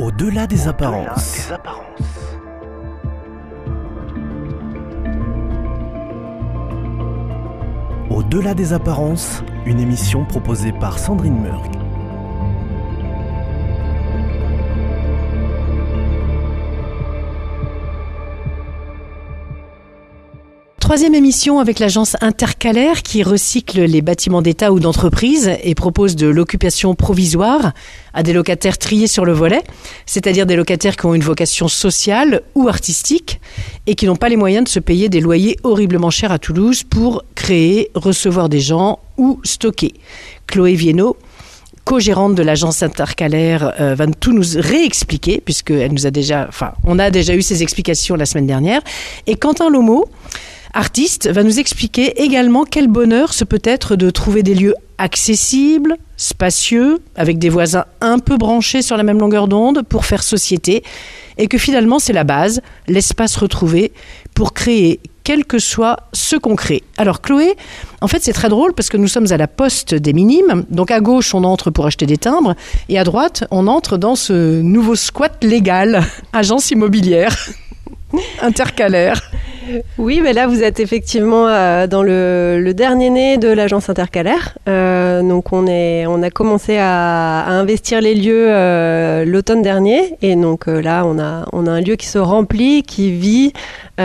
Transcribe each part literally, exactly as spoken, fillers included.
Au-delà des apparences. Des apparences. Au-delà des apparences, une émission proposée par Sandrine Murg. Troisième émission avec l'agence Intercalaire qui recycle les bâtiments d'État ou d'entreprise et propose de l'occupation provisoire à des locataires triés sur le volet, c'est-à-dire des locataires qui ont une vocation sociale ou artistique et qui n'ont pas les moyens de se payer des loyers horriblement chers à Toulouse pour créer, recevoir des gens ou stocker. Chloé Viennot, co-gérante de l'agence Intercalaire, euh, va tout nous réexpliquer puisqu'elle nous a déjà, enfin, on a déjà eu ses explications la semaine dernière. Et Quentin Lomo, artiste, va nous expliquer également quel bonheur ce peut être de trouver des lieux accessibles, spacieux, avec des voisins un peu branchés sur la même longueur d'onde pour faire société, et que finalement c'est la base, l'espace retrouvé pour créer quel que soit ce qu'on crée. Alors Chloé, en fait c'est très drôle parce que nous sommes à la poste des Minimes, donc à gauche on entre pour acheter des timbres, et à droite on entre dans ce nouveau squat légal, agence immobilière. Intercalaire. Oui, mais là vous êtes effectivement euh, dans le, le dernier né de l'agence Intercalaire. Euh, donc on est, on a commencé à, à investir les lieux euh, l'automne dernier, et donc euh, là on a, on a un lieu qui se remplit, qui vit,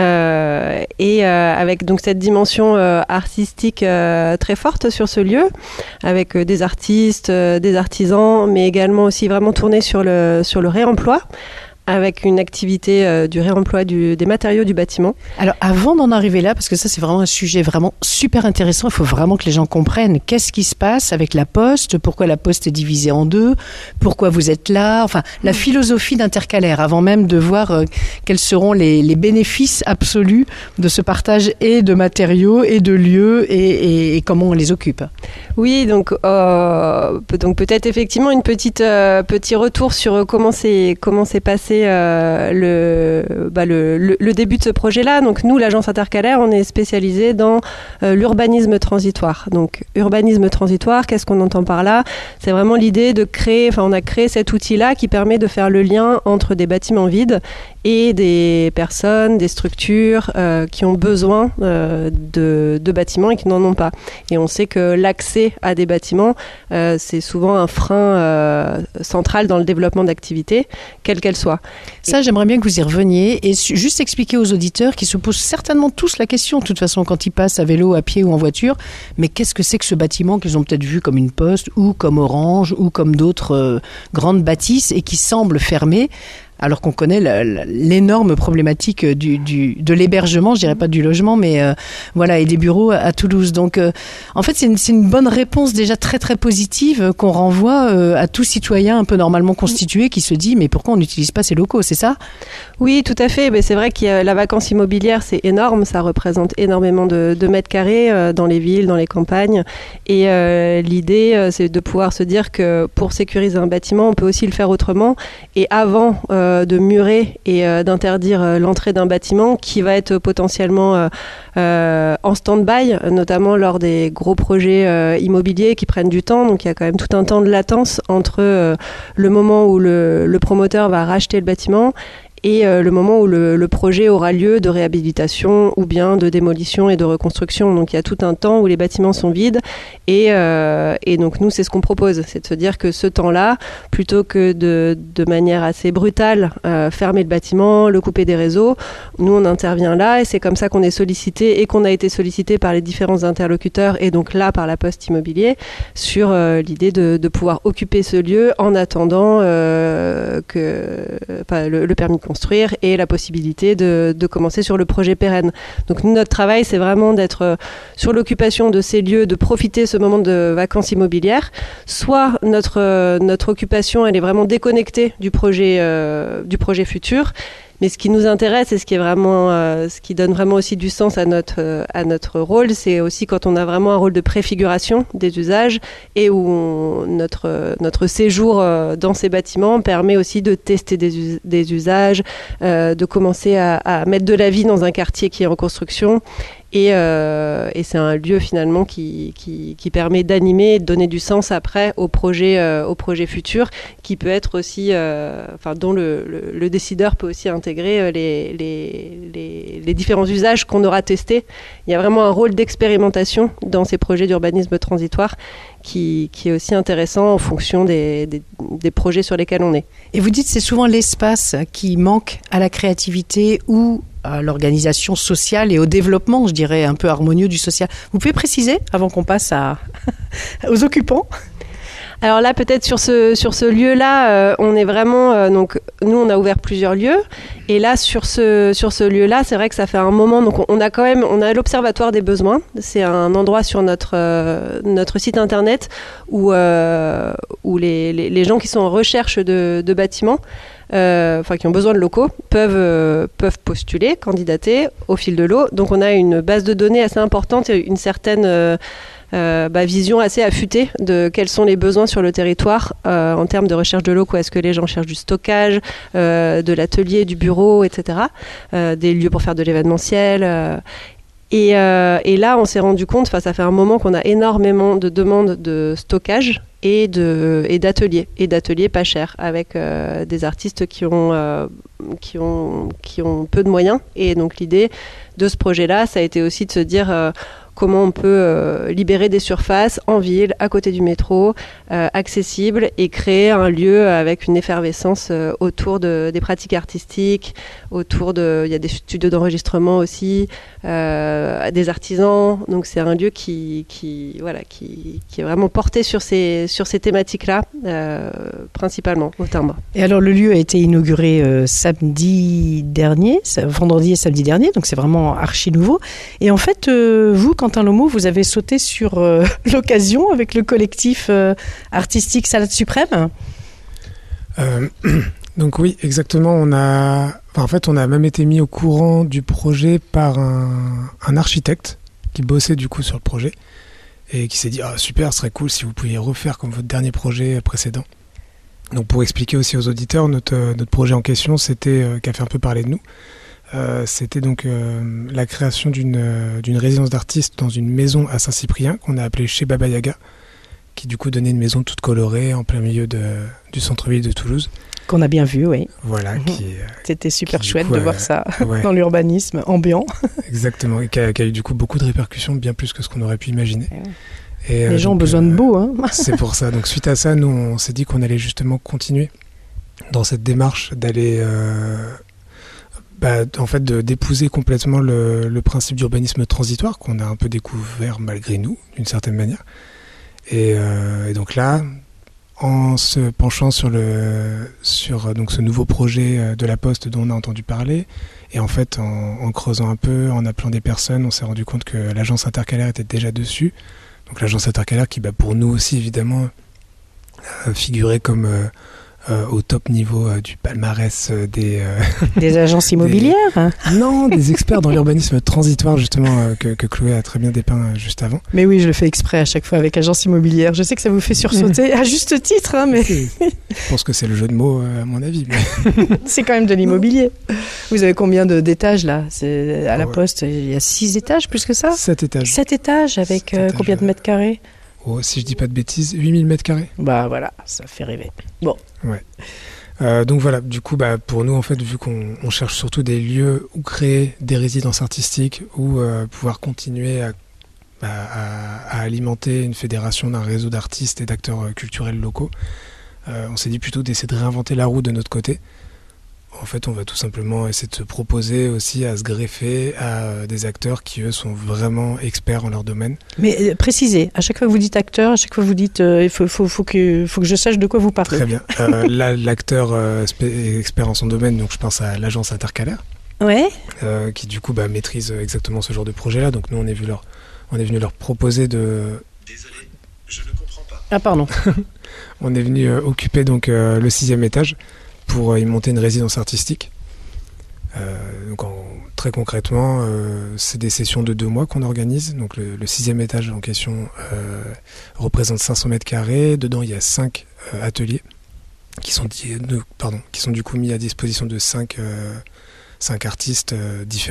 euh, et euh, avec donc cette dimension euh, artistique euh, très forte sur ce lieu, avec euh, des artistes, euh, des artisans, mais également aussi vraiment tourné sur le sur le réemploi, avec une activité euh, du réemploi du, des matériaux du bâtiment. Alors avant d'en arriver là, parce que ça c'est vraiment un sujet vraiment super intéressant, il faut vraiment que les gens comprennent qu'est-ce qui se passe avec la Poste, pourquoi la Poste est divisée en deux, pourquoi vous êtes là, enfin la philosophie d'Intercalaire, avant même de voir euh, quels seront les, les bénéfices absolus de ce partage et de matériaux et de lieux et, et, et comment on les occupe. Oui, donc, euh, donc peut-être effectivement une petite euh, petit retour sur comment c'est comment c'est passé Euh, le, bah le, le, le début de ce projet-là. Donc nous, l'agence Intercalaire, on est spécialisé dans euh, l'urbanisme transitoire. Donc urbanisme transitoire, qu'est-ce qu'on entend par là ? C'est vraiment l'idée de créer, enfin on a créé cet outil-là qui permet de faire le lien entre des bâtiments vides et des personnes, des structures euh, qui ont besoin euh, de, de bâtiments et qui n'en ont pas. Et on sait que l'accès à des bâtiments, euh, c'est souvent un frein euh, central dans le développement d'activités, quelle qu'elle soit. Ça, j'aimerais bien que vous y reveniez et juste expliquer aux auditeurs qui se posent certainement tous la question, de toute façon, quand ils passent à vélo, à pied ou en voiture, mais qu'est-ce que c'est que ce bâtiment qu'ils ont peut-être vu comme une Poste ou comme Orange ou comme d'autres euh, grandes bâtisses et qui semblent fermées, alors qu'on connaît la, la, l'énorme problématique du, du, de l'hébergement, je dirais pas du logement, mais euh, voilà, et des bureaux à, à Toulouse. Donc, euh, en fait, c'est une, c'est une bonne réponse déjà très très positive euh, qu'on renvoie euh, à tout citoyen un peu normalement constitué qui se dit mais pourquoi on n'utilise pas ces locaux, c'est ça ? Oui, tout à fait. Mais c'est vrai que la vacance immobilière, c'est énorme, ça représente énormément de, de mètres carrés euh, dans les villes, dans les campagnes. Et euh, l'idée, euh, c'est de pouvoir se dire que pour sécuriser un bâtiment, on peut aussi le faire autrement. Et avant euh, de murer et euh, d'interdire euh, l'entrée d'un bâtiment qui va être potentiellement euh, euh, en stand-by, notamment lors des gros projets euh, immobiliers qui prennent du temps. Donc il y a quand même tout un temps de latence entre euh, le moment où le, le promoteur va racheter le bâtiment et euh, le moment où le, le projet aura lieu de réhabilitation ou bien de démolition et de reconstruction. Donc il y a tout un temps où les bâtiments sont vides et, euh, et donc nous c'est ce qu'on propose, c'est de se dire que ce temps-là, plutôt que de, de manière assez brutale euh, fermer le bâtiment, le couper des réseaux, nous on intervient là et c'est comme ça qu'on est sollicité et qu'on a été sollicité par les différents interlocuteurs et donc là par la Poste Immobilier sur euh, l'idée de, de pouvoir occuper ce lieu en attendant euh, que enfin, le, le permis de construire et la possibilité de, de commencer sur le projet pérenne. Donc nous, notre travail, c'est vraiment d'être sur l'occupation de ces lieux, de profiter de ce moment de vacances immobilières. Soit notre, notre occupation, elle est vraiment déconnectée du projet, euh, du projet futur. Mais ce qui nous intéresse et ce qui est vraiment, euh, ce qui donne vraiment aussi du sens à notre euh, à notre rôle, c'est aussi quand on a vraiment un rôle de préfiguration des usages et où on, notre euh, notre séjour euh, dans ces bâtiments permet aussi de tester des, us- des usages, euh, de commencer à, à mettre de la vie dans un quartier qui est en construction Et, euh, et c'est un lieu finalement qui, qui, qui permet d'animer et de donner du sens après au projet, euh, au projet futur, qui peut être aussi, euh, enfin, dont le, le, le décideur peut aussi intégrer les, les, les, les différents usages qu'on aura testés. Il y a vraiment un rôle d'expérimentation dans ces projets d'urbanisme transitoire qui, qui est aussi intéressant en fonction des, des, des projets sur lesquels on est. Et vous dites que c'est souvent l'espace qui manque à la créativité ou à l'organisation sociale et au développement, je dirais, un peu harmonieux du social. Vous pouvez préciser avant qu'on passe à... aux occupants ? Alors là, peut-être sur ce, sur ce lieu-là, euh, on est vraiment... Euh, donc, nous, on a ouvert plusieurs lieux. Et là, sur ce, sur ce lieu-là, c'est vrai que ça fait un moment... Donc, on, on a quand même... On a l'Observatoire des besoins. C'est un endroit sur notre, euh, notre site internet où, euh, où les, les, les gens qui sont en recherche de, de bâtiments, euh, enfin, qui ont besoin de locaux, peuvent, euh, peuvent postuler, candidater au fil de l'eau. Donc, on a une base de données assez importante et une certaine... Euh, Euh, bah, vision assez affûtée de quels sont les besoins sur le territoire euh, en termes de recherche de locaux. Est-ce que les gens cherchent du stockage, euh, de l'atelier, du bureau, et cetera. Euh, des lieux pour faire de l'événementiel. Euh, et, euh, et là, on s'est rendu compte, ça fait un moment qu'on a énormément de demandes de stockage et, de, et d'ateliers, et d'ateliers pas chers, avec euh, des artistes qui ont, euh, qui, ont, qui ont peu de moyens. Et donc l'idée de ce projet-là, ça a été aussi de se dire... Euh, comment on peut euh, libérer des surfaces en ville, à côté du métro, euh, accessibles, et créer un lieu avec une effervescence euh, autour de, des pratiques artistiques, autour de... Il y a des studios d'enregistrement aussi, euh, des artisans. Donc c'est un lieu qui, qui, voilà, qui, qui est vraiment porté sur ces, sur ces thématiques-là, euh, principalement, au timbre. Et alors le lieu a été inauguré euh, samedi dernier, vendredi et samedi dernier, donc c'est vraiment archi nouveau. Et en fait, euh, vous, quand Quentin Lomo, vous avez sauté sur euh, l'occasion avec le collectif euh, artistique Salade Suprême. Euh, donc oui, exactement. On a, enfin, en fait, on a même été mis au courant du projet par un, un architecte qui bossait du coup sur le projet et qui s'est dit ah, super, ce serait cool si vous pouviez refaire comme votre dernier projet précédent. Donc pour expliquer aussi aux auditeurs, notre, notre projet en question, c'était euh, qui a fait un peu parler de nous. Euh, c'était donc euh, la création d'une, euh, d'une résidence d'artistes dans une maison à Saint-Cyprien qu'on a appelée chez Baba Yaga, qui du coup donnait une maison toute colorée en plein milieu de, du centre-ville de Toulouse. Qu'on a bien vu, oui. Voilà. Mmh. Qui, C'était super qui, chouette coup, de euh, voir ça ouais. dans l'urbanisme ambiant. Exactement, et qui a, qui a eu du coup beaucoup de répercussions, bien plus que ce qu'on aurait pu imaginer. Et et, Les euh, gens donc, ont besoin euh, de beau. Hein. C'est pour ça. Donc suite à ça, nous on s'est dit qu'on allait justement continuer dans cette démarche d'aller... Euh, Bah, en fait, de, d'épouser complètement le, le principe d'urbanisme transitoire qu'on a un peu découvert malgré nous, d'une certaine manière. Et, euh, et donc là, en se penchant sur, le, sur donc ce nouveau projet de la Poste dont on a entendu parler, et en fait, en, en creusant un peu, en appelant des personnes, on s'est rendu compte que l'agence intercalaire était déjà dessus. Donc l'agence intercalaire qui, bah, pour nous aussi, évidemment, euh, figurait comme... Euh, Euh, au top niveau euh, du palmarès euh, des... Euh, des agences immobilières des... Non, des experts dans l'urbanisme transitoire, justement, euh, que, que Chloé a très bien dépeint euh, juste avant. Mais oui, je le fais exprès à chaque fois avec agence immobilière. Je sais que ça vous fait sursauter, à juste titre, hein, mais... Je pense que c'est le jeu de mots, euh, à mon avis. Mais... c'est quand même de l'immobilier. Vous avez combien de, d'étages, là ? C'est, à la ouais. Poste, il y a six étages, plus que ça ? Sept étages. Sept étages, avec Sept euh, étages, combien de mètres carrés ? Oh, si je dis pas de bêtises, huit mille mètres carrés. Bah voilà, ça fait rêver. Bon. Ouais. Euh, donc voilà, du coup, bah, pour nous, en fait, vu qu'on on cherche surtout des lieux où créer des résidences artistiques, où euh, pouvoir continuer à, à, à alimenter une fédération d'un réseau d'artistes et d'acteurs euh, culturels locaux, euh, on s'est dit plutôt d'essayer de réinventer la roue de notre côté. En fait, on va tout simplement essayer de se proposer aussi à se greffer à des acteurs qui, eux, sont vraiment experts en leur domaine. Mais euh, précisez, à chaque fois que vous dites acteur, à chaque fois que vous dites euh, il faut, faut, faut, que, faut que je sache de quoi vous parlez. Très bien. Euh, là, l'acteur euh, spé- expert en son domaine, donc je pense à l'agence intercalaire, ouais. euh, qui du coup bah, maîtrise exactement ce genre de projet-là. Donc nous, on est, vu leur, on est venu leur proposer de... Désolé, je ne comprends pas. Ah pardon. On est venu euh, occuper donc, euh, le sixième étage pour euh, y monter une résidence artistique. Euh, donc en, très concrètement, euh, c'est des sessions de deux mois qu'on organise. Donc le, le sixième étage en question euh, représente cinq cents mètres carrés. Dedans, il y a cinq euh, ateliers qui sont, di- de, pardon, qui sont du coup mis à disposition de cinq, euh, cinq artistes euh, différents.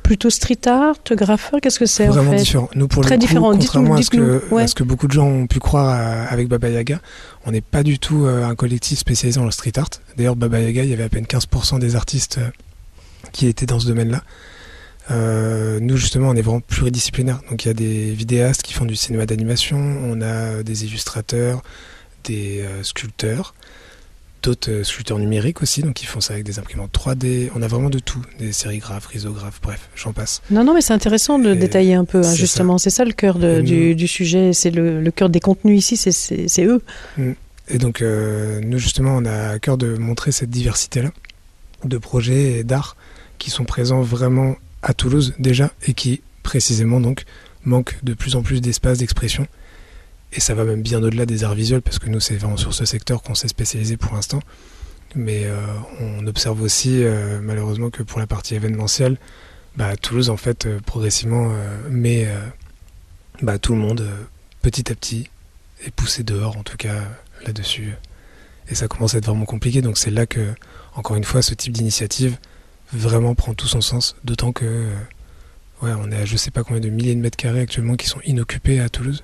Plutôt street art, graffeur, qu'est-ce que c'est Vraiment en fait? différent. Nous, pour Très le coup, différent. contrairement Dites-nous, à, ce dites-nous. que, Ouais. à ce que beaucoup de gens ont pu croire à- avec Baba Yaga, on n'est pas du tout euh, un collectif spécialisé dans le street art. D'ailleurs, Baba Yaga, il y avait à peine quinze pour cent des artistes euh, qui étaient dans ce domaine-là. Euh, nous, justement, on est vraiment pluridisciplinaire. Donc, il y a des vidéastes qui font du cinéma d'animation, on a des illustrateurs, des euh, sculpteurs, d'autres euh, sculpteurs numériques aussi, donc ils font ça avec des imprimantes trois D. On a vraiment de tout, des sérigraphes, risographes, bref, j'en passe. Non, non, mais c'est intéressant de Et détailler un peu, hein, c'est justement. C'est ça le cœur de- Et nous- du, du sujet, c'est le, le cœur des contenus ici, c'est, c'est, c'est eux. Et donc, euh, nous, justement, on a à cœur de montrer cette diversité-là de projets et d'art qui sont présents vraiment à Toulouse déjà et qui, précisément, donc, manquent de plus en plus d'espace d'expression. Et ça va même bien au-delà des arts visuels, parce que nous, c'est vraiment sur ce secteur qu'on s'est spécialisé pour l'instant. Mais euh, on observe aussi, euh, malheureusement, que pour la partie événementielle, bah, Toulouse, en fait, euh, progressivement, euh, met euh, bah, tout le monde, euh, petit à petit, est poussé dehors, en tout cas, là-dessus. Et ça commence à être vraiment compliqué. Donc c'est là que, encore une fois, ce type d'initiative vraiment prend tout son sens. D'autant que, euh, ouais, on est à je sais pas combien de milliers de mètres carrés actuellement qui sont inoccupés à Toulouse.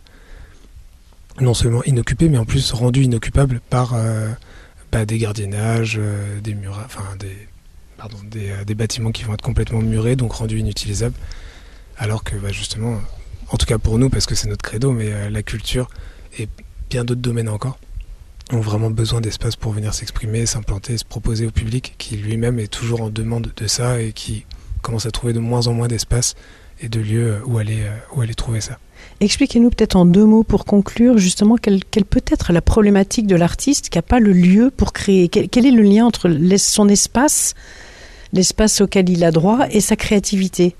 Non seulement inoccupés, mais en plus rendus inoccupables par euh, bah, des gardiennages, euh, des murs, enfin des, pardon, des, euh, des bâtiments qui vont être complètement murés, donc rendus inutilisables. Alors que bah, justement, en tout cas pour nous, parce que c'est notre credo, mais euh, la culture et bien d'autres domaines encore ont vraiment besoin d'espace pour venir s'exprimer, s'implanter, se proposer au public, qui lui-même est toujours en demande de ça et qui commence à trouver de moins en moins d'espace et de lieux où aller, où aller trouver ça. Expliquez-nous peut-être en deux mots pour conclure, justement, quelle, quelle peut être la problématique de l'artiste qui n'a pas le lieu pour créer. Quel, quel est le lien entre les, son espace, l'espace auquel il a droit, et sa créativité?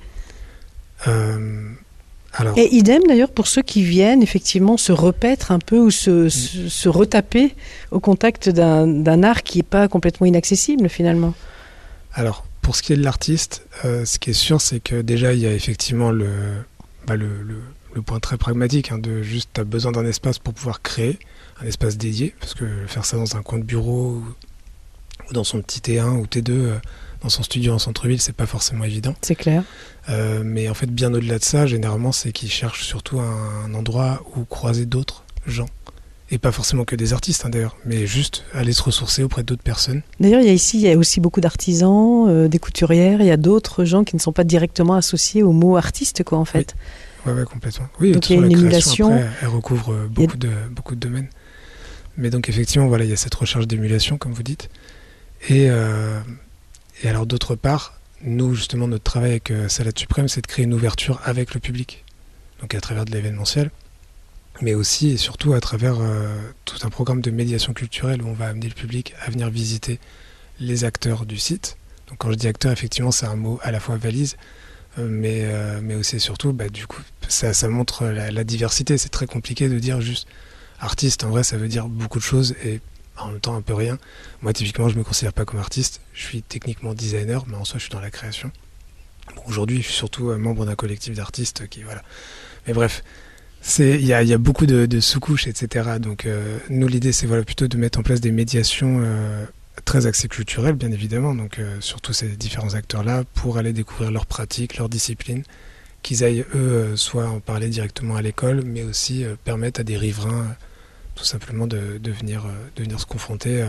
euh, alors... Et idem d'ailleurs pour ceux qui viennent effectivement se repaître un peu ou se, se, se retaper au contact d'un, d'un art qui n'est pas complètement inaccessible finalement. Alors, pour ce qui est de l'artiste, euh, ce qui est sûr, c'est que déjà, il y a effectivement le, bah, le, le, le point très pragmatique, hein, de juste, tu as besoin d'un espace pour pouvoir créer, un espace dédié, parce que faire ça dans un coin de bureau ou, ou dans son petit T un ou T deux, euh, dans son studio en centre-ville, c'est pas forcément évident. C'est clair. Euh, mais en fait, bien au-delà de ça, généralement, c'est qu'ils cherchent surtout un, un endroit où croiser d'autres gens. Et pas forcément que des artistes, hein, d'ailleurs, mais juste aller se ressourcer auprès d'autres personnes. D'ailleurs, il y a ici il y a aussi beaucoup d'artisans, euh, des couturières, il y a d'autres gens qui ne sont pas directement associés au mot artiste, quoi, en fait. Oui, ouais, ouais, complètement. Oui, donc il y a la une création, émulation. Après, elle recouvre beaucoup, a... de, beaucoup de domaines. Mais donc, effectivement, voilà, il y a cette recherche d'émulation, comme vous dites. Et, euh, et alors, d'autre part, nous, justement, notre travail avec euh, Salade Suprême, c'est de créer une ouverture avec le public. Donc, à travers de l'événementiel, mais aussi et surtout à travers euh, tout un programme de médiation culturelle où on va amener le public à venir visiter les acteurs du site. Donc quand je dis acteur, effectivement, c'est un mot à la fois valise, euh, mais, euh, mais aussi et surtout, bah, du coup, ça, ça montre la, la diversité. C'est très compliqué de dire juste artiste. En vrai, ça veut dire beaucoup de choses et en même temps un peu rien. Moi, typiquement, je me considère pas comme artiste. Je suis techniquement designer, mais en soi, je suis dans la création. Bon, aujourd'hui, je suis surtout euh, membre d'un collectif d'artistes qui, voilà. Mais bref, il y a, y a beaucoup de, de sous-couches, et cetera. Donc, euh, nous, l'idée, c'est voilà, plutôt de mettre en place des médiations euh, très axées culturelles, bien évidemment, donc euh, sur tous ces différents acteurs-là, pour aller découvrir leurs pratiques, leurs disciplines, qu'ils aillent, eux, euh, soit en parler directement à l'école, mais aussi euh, permettre à des riverains, euh, tout simplement, de, de, venir, euh, de venir se confronter euh,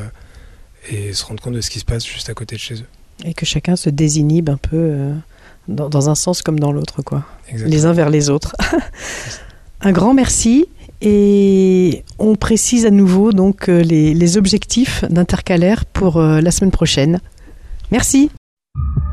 et se rendre compte de ce qui se passe juste à côté de chez eux. Et que chacun se désinhibe un peu euh, dans, dans un sens comme dans l'autre, quoi. Exactement. Les uns vers les autres. Un grand merci et on précise à nouveau donc les, les objectifs d'Intercalaire pour euh, la semaine prochaine. Merci.